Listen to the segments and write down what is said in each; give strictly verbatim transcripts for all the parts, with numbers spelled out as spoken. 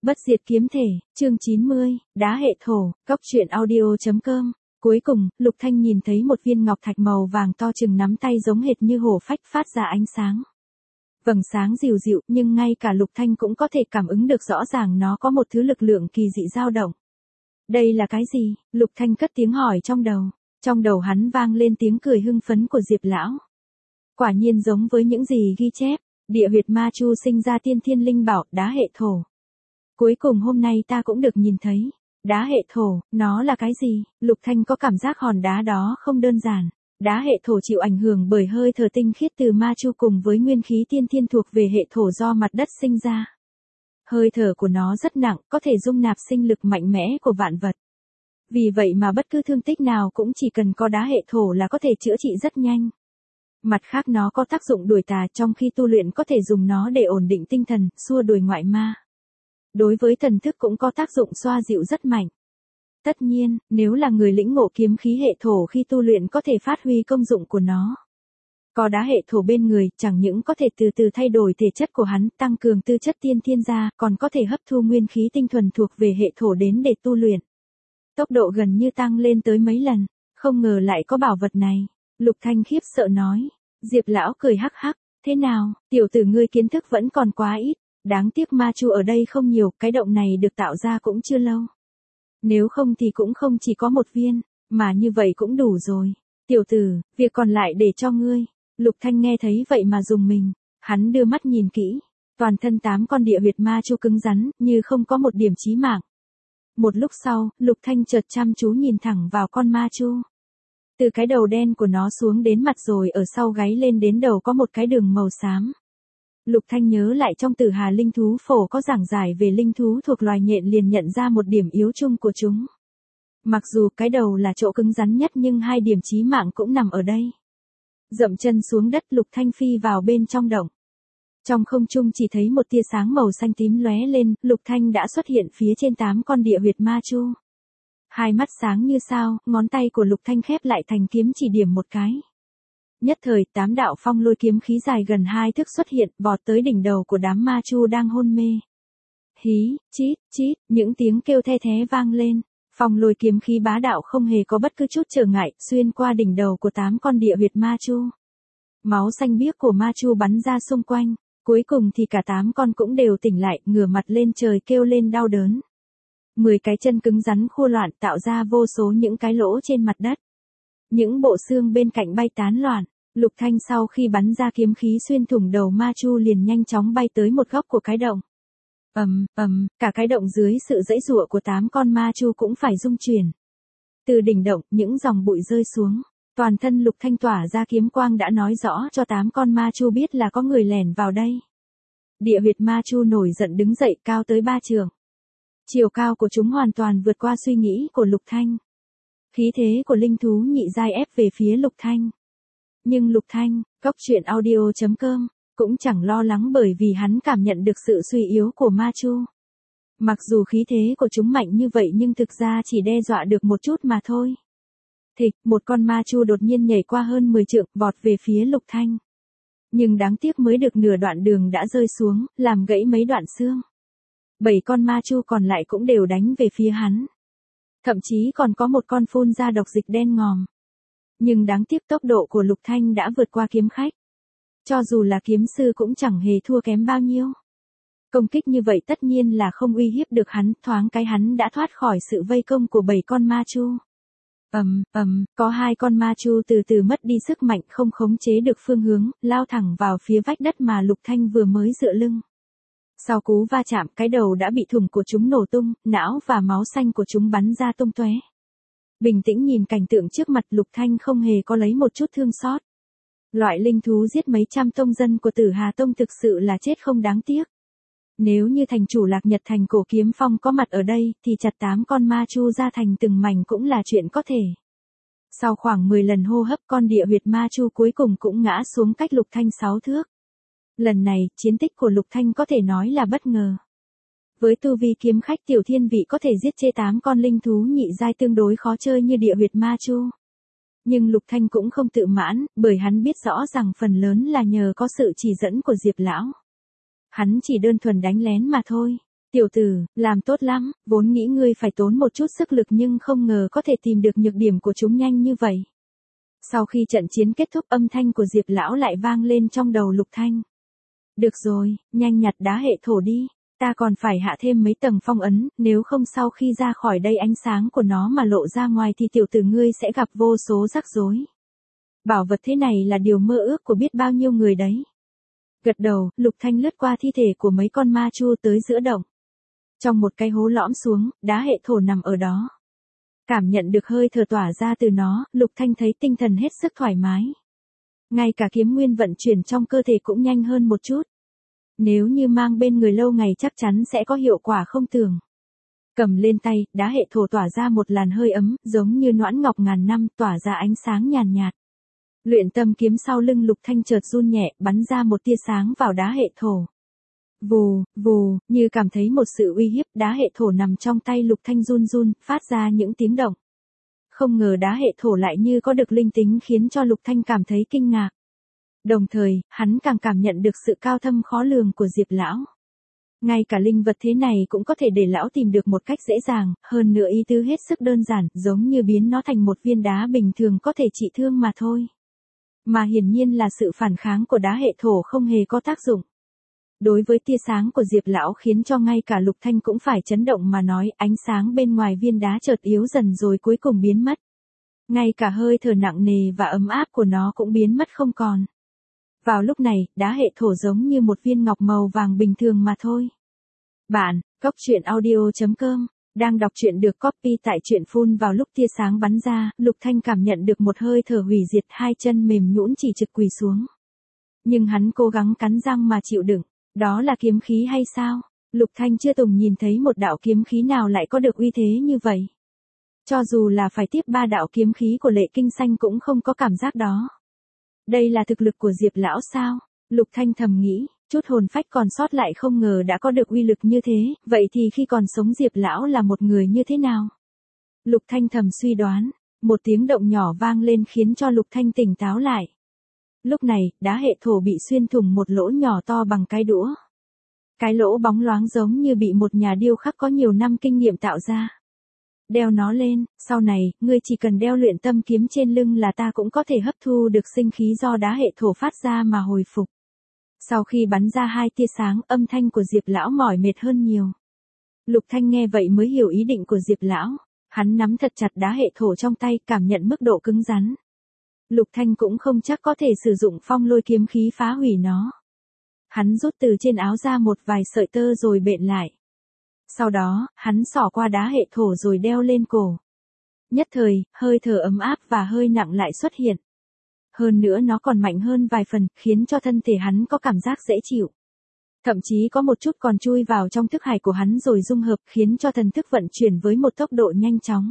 Bất diệt kiếm thể, chương chín mươi, đá hệ thổ, cốc truyện audio.com. Cuối cùng, Lục Thanh nhìn thấy một viên ngọc thạch màu vàng to chừng nắm tay giống hệt như hổ phách phát ra ánh sáng. Vầng sáng dịu dịu, nhưng ngay cả Lục Thanh cũng có thể cảm ứng được rõ ràng nó có một thứ lực lượng kỳ dị dao động. Đây là cái gì? Lục Thanh cất tiếng hỏi trong đầu. Trong đầu hắn vang lên tiếng cười hưng phấn của Diệp lão. Quả nhiên giống với những gì ghi chép, địa huyệt ma chu sinh ra tiên thiên linh bảo, đá hệ thổ. Cuối cùng hôm nay ta cũng được nhìn thấy. Đá hệ thổ, nó là cái gì? Lục Thanh có cảm giác hòn đá đó không đơn giản. Đá hệ thổ chịu ảnh hưởng bởi hơi thở tinh khiết từ ma chu cùng với nguyên khí tiên thiên thuộc về hệ thổ do mặt đất sinh ra. Hơi thở của nó rất nặng, có thể dung nạp sinh lực mạnh mẽ của vạn vật. Vì vậy mà bất cứ thương tích nào cũng chỉ cần có đá hệ thổ là có thể chữa trị rất nhanh. Mặt khác nó có tác dụng đuổi tà, trong khi tu luyện có thể dùng nó để ổn định tinh thần, xua đuổi ngoại ma. Đối với thần thức cũng có tác dụng xoa dịu rất mạnh. Tất nhiên, nếu là người lĩnh ngộ kiếm khí hệ thổ khi tu luyện có thể phát huy công dụng của nó. Có đá hệ thổ bên người, chẳng những có thể từ từ thay đổi thể chất của hắn, tăng cường tư chất tiên thiên gia, còn có thể hấp thu nguyên khí tinh thuần thuộc về hệ thổ đến để tu luyện. Tốc độ gần như tăng lên tới mấy lần, không ngờ lại có bảo vật này. Lục Thanh khiếp sợ nói. Diệp lão cười hắc hắc, thế nào, tiểu tử ngươi kiến thức vẫn còn quá ít, đáng tiếc ma chu ở đây không nhiều, cái động này được tạo ra cũng chưa lâu. Nếu không thì cũng không chỉ có một viên, mà như vậy cũng đủ rồi. Tiểu tử, việc còn lại để cho ngươi. Lục Thanh nghe thấy vậy mà dùng mình, hắn đưa mắt nhìn kỹ, toàn thân tám con địa huyệt ma chu cứng rắn, như không có một điểm chí mạng. Một lúc sau, Lục Thanh chợt chăm chú nhìn thẳng vào con ma chu. Từ cái đầu đen của nó xuống đến mặt rồi ở sau gáy lên đến đầu có một cái đường màu xám. Lục Thanh nhớ lại trong Tử Hà Linh Thú Phổ có giảng giải về linh thú thuộc loài nhện, liền nhận ra một điểm yếu chung của chúng. Mặc dù cái đầu là chỗ cứng rắn nhất nhưng hai điểm chí mạng cũng nằm ở đây. Dậm chân xuống đất, Lục Thanh phi vào bên trong động. Trong không trung chỉ thấy một tia sáng màu xanh tím lóe lên, Lục Thanh đã xuất hiện phía trên tám con địa huyệt ma chu. Hai mắt sáng như sao, ngón tay của Lục Thanh khép lại thành kiếm chỉ điểm một cái. Nhất thời, tám đạo phong lôi kiếm khí dài gần hai thước xuất hiện, vọt tới đỉnh đầu của đám ma chu đang hôn mê. Hí, chít, chít, những tiếng kêu the thé vang lên. Phong lôi kiếm khí bá đạo không hề có bất cứ chút trở ngại, xuyên qua đỉnh đầu của tám con địa huyệt ma chu. Máu xanh biếc của ma chu bắn ra xung quanh, cuối cùng thì cả tám con cũng đều tỉnh lại, ngửa mặt lên trời kêu lên đau đớn. Mười cái chân cứng rắn khua loạn tạo ra vô số những cái lỗ trên mặt đất. Những bộ xương bên cạnh bay tán loạn. Lục Thanh sau khi bắn ra kiếm khí xuyên thủng đầu ma chu liền nhanh chóng bay tới một góc của cái động. Ầm, ầm, cả cái động dưới sự giãy giụa của tám con ma chu cũng phải rung chuyển. Từ đỉnh động, những dòng bụi rơi xuống. Toàn thân Lục Thanh tỏa ra kiếm quang đã nói rõ cho tám con ma chu biết là có người lẻn vào đây. Địa huyệt ma chu nổi giận đứng dậy, cao tới ba trượng. Chiều cao của chúng hoàn toàn vượt qua suy nghĩ của Lục Thanh. Khí thế của linh thú nhị giai ép về phía Lục Thanh. Nhưng Lục Thanh, cốc truyện audio.com, cũng chẳng lo lắng bởi vì hắn cảm nhận được sự suy yếu của ma chu. Mặc dù khí thế của chúng mạnh như vậy nhưng thực ra chỉ đe dọa được một chút mà thôi. Thịch, một con ma chu đột nhiên nhảy qua hơn mười trượng, vọt về phía Lục Thanh. Nhưng đáng tiếc mới được nửa đoạn đường đã rơi xuống, làm gãy mấy đoạn xương. Bảy con ma chu còn lại cũng đều đánh về phía hắn. Thậm chí còn có một con phun ra độc dịch đen ngòm. Nhưng đáng tiếc tốc độ của Lục Thanh đã vượt qua kiếm khách. Cho dù là kiếm sư cũng chẳng hề thua kém bao nhiêu. Công kích như vậy tất nhiên là không uy hiếp được hắn, thoáng cái hắn đã thoát khỏi sự vây công của bảy con ma chu. Ầm, ầm, có hai con ma chu từ từ mất đi sức mạnh, không khống chế được phương hướng, lao thẳng vào phía vách đất mà Lục Thanh vừa mới dựa lưng. Sau cú va chạm, cái đầu đã bị thủng của chúng nổ tung, não và máu xanh của chúng bắn ra tung tóe. Bình tĩnh nhìn cảnh tượng trước mặt, Lục Thanh không hề có lấy một chút thương xót. Loại linh thú giết mấy trăm tông dân của Tử Hà Tông thực sự là chết không đáng tiếc. Nếu như thành chủ Lạc Nhật Thành Cổ Kiếm Phong có mặt ở đây, thì chặt tám con ma chu ra thành từng mảnh cũng là chuyện có thể. Sau khoảng mười lần hô hấp, con địa huyệt ma chu cuối cùng cũng ngã xuống cách Lục Thanh sáu thước. Lần này, chiến tích của Lục Thanh có thể nói là bất ngờ. Với tu vi kiếm khách tiểu thiên vị có thể giết chết tám con linh thú nhị giai tương đối khó chơi như địa huyệt ma chu. Nhưng Lục Thanh cũng không tự mãn, bởi hắn biết rõ rằng phần lớn là nhờ có sự chỉ dẫn của Diệp lão. Hắn chỉ đơn thuần đánh lén mà thôi. Tiểu tử, làm tốt lắm, vốn nghĩ ngươi phải tốn một chút sức lực nhưng không ngờ có thể tìm được nhược điểm của chúng nhanh như vậy. Sau khi trận chiến kết thúc âm thanh của Diệp lão lại vang lên trong đầu Lục Thanh. Được rồi, nhanh nhặt đá hệ thổ đi, ta còn phải hạ thêm mấy tầng phong ấn, nếu không sau khi ra khỏi đây ánh sáng của nó mà lộ ra ngoài thì tiểu tử ngươi sẽ gặp vô số rắc rối. Bảo vật thế này là điều mơ ước của biết bao nhiêu người đấy. Gật đầu, Lục Thanh lướt qua thi thể của mấy con ma chu tới giữa động. Trong một cái hố lõm xuống, đá hệ thổ nằm ở đó. Cảm nhận được hơi thở tỏa ra từ nó, Lục Thanh thấy tinh thần hết sức thoải mái. Ngay cả kiếm nguyên vận chuyển trong cơ thể cũng nhanh hơn một chút. Nếu như mang bên người lâu ngày chắc chắn sẽ có hiệu quả không tưởng. Cầm lên tay, đá hệ thổ tỏa ra một làn hơi ấm, giống như noãn ngọc ngàn năm, tỏa ra ánh sáng nhàn nhạt. Luyện tâm kiếm sau lưng Lục Thanh chợt run nhẹ, bắn ra một tia sáng vào đá hệ thổ. Vù, vù, như cảm thấy một sự uy hiếp, đá hệ thổ nằm trong tay Lục Thanh run run, phát ra những tiếng động. Không ngờ đá hệ thổ lại như có được linh tính khiến cho Lục Thanh cảm thấy kinh ngạc. Đồng thời, hắn càng cảm nhận được sự cao thâm khó lường của Diệp lão. Ngay cả linh vật thế này cũng có thể để lão tìm được một cách dễ dàng, hơn nữa ý tứ hết sức đơn giản, giống như biến nó thành một viên đá bình thường có thể trị thương mà thôi. Mà hiển nhiên là sự phản kháng của đá hệ thổ không hề có tác dụng. Đối với tia sáng của Diệp lão khiến cho ngay cả Lục Thanh cũng phải chấn động mà nói, ánh sáng bên ngoài viên đá chợt yếu dần rồi cuối cùng biến mất. Ngay cả hơi thở nặng nề và ấm áp của nó cũng biến mất không còn. Vào lúc này, đá hệ thổ giống như một viên ngọc màu vàng bình thường mà thôi. Bạn, Cốc Truyện Audio chấm com, đang đọc truyện được copy tại truyện phun. Vào lúc tia sáng bắn ra, Lục Thanh cảm nhận được một hơi thở hủy diệt, hai chân mềm nhũn chỉ trực quỳ xuống. Nhưng hắn cố gắng cắn răng mà chịu đựng. Đó là kiếm khí hay sao? Lục Thanh chưa từng nhìn thấy một đạo kiếm khí nào lại có được uy thế như vậy. Cho dù là phải tiếp ba đạo kiếm khí của Lệ Kinh Xanh cũng không có cảm giác đó. Đây là thực lực của Diệp lão sao? Lục Thanh thầm nghĩ, chút hồn phách còn sót lại không ngờ đã có được uy lực như thế, vậy thì khi còn sống Diệp lão là một người như thế nào? Lục Thanh thầm suy đoán, một tiếng động nhỏ vang lên khiến cho Lục Thanh tỉnh táo lại. Lúc này, đá hệ thổ bị xuyên thủng một lỗ nhỏ to bằng cái đũa. Cái lỗ bóng loáng giống như bị một nhà điêu khắc có nhiều năm kinh nghiệm tạo ra. Đeo nó lên, sau này, ngươi chỉ cần đeo luyện tâm kiếm trên lưng là ta cũng có thể hấp thu được sinh khí do đá hệ thổ phát ra mà hồi phục. Sau khi bắn ra hai tia sáng, âm thanh của Diệp lão mỏi mệt hơn nhiều. Lục Thanh nghe vậy mới hiểu ý định của Diệp lão. Hắn nắm thật chặt đá hệ thổ trong tay, cảm nhận mức độ cứng rắn. Lục Thanh cũng không chắc có thể sử dụng phong lôi kiếm khí phá hủy nó. Hắn rút từ trên áo ra một vài sợi tơ rồi bện lại. Sau đó, hắn xỏ qua đá hệ thổ rồi đeo lên cổ. Nhất thời, hơi thở ấm áp và hơi nặng lại xuất hiện. Hơn nữa nó còn mạnh hơn vài phần, khiến cho thân thể hắn có cảm giác dễ chịu. Thậm chí có một chút còn chui vào trong thức hải của hắn rồi dung hợp, khiến cho thần thức vận chuyển với một tốc độ nhanh chóng.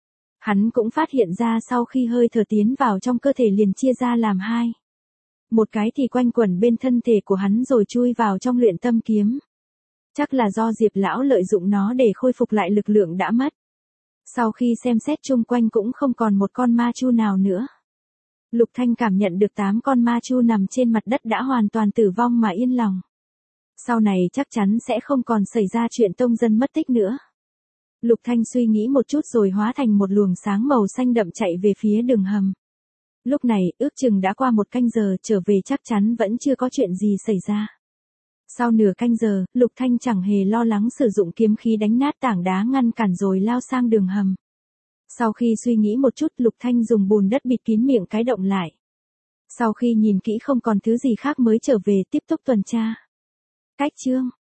Hắn cũng phát hiện ra sau khi hơi thở tiến vào trong cơ thể liền chia ra làm hai. Một cái thì quanh quẩn bên thân thể của hắn rồi chui vào trong luyện tâm kiếm. Chắc là do Diệp lão lợi dụng nó để khôi phục lại lực lượng đã mất. Sau khi xem xét chung quanh cũng không còn một con ma chu nào nữa. Lục Thanh cảm nhận được tám con ma chu nằm trên mặt đất đã hoàn toàn tử vong mà yên lòng. Sau này chắc chắn sẽ không còn xảy ra chuyện tông dân mất tích nữa. Lục Thanh suy nghĩ một chút rồi hóa thành một luồng sáng màu xanh đậm chạy về phía đường hầm. Lúc này, ước chừng đã qua một canh giờ, trở về chắc chắn vẫn chưa có chuyện gì xảy ra. Sau nửa canh giờ, Lục Thanh chẳng hề lo lắng sử dụng kiếm khí đánh nát tảng đá ngăn cản rồi lao sang đường hầm. Sau khi suy nghĩ một chút, Lục Thanh dùng bùn đất bịt kín miệng cái động lại. Sau khi nhìn kỹ không còn thứ gì khác mới trở về tiếp tục tuần tra. Cách chương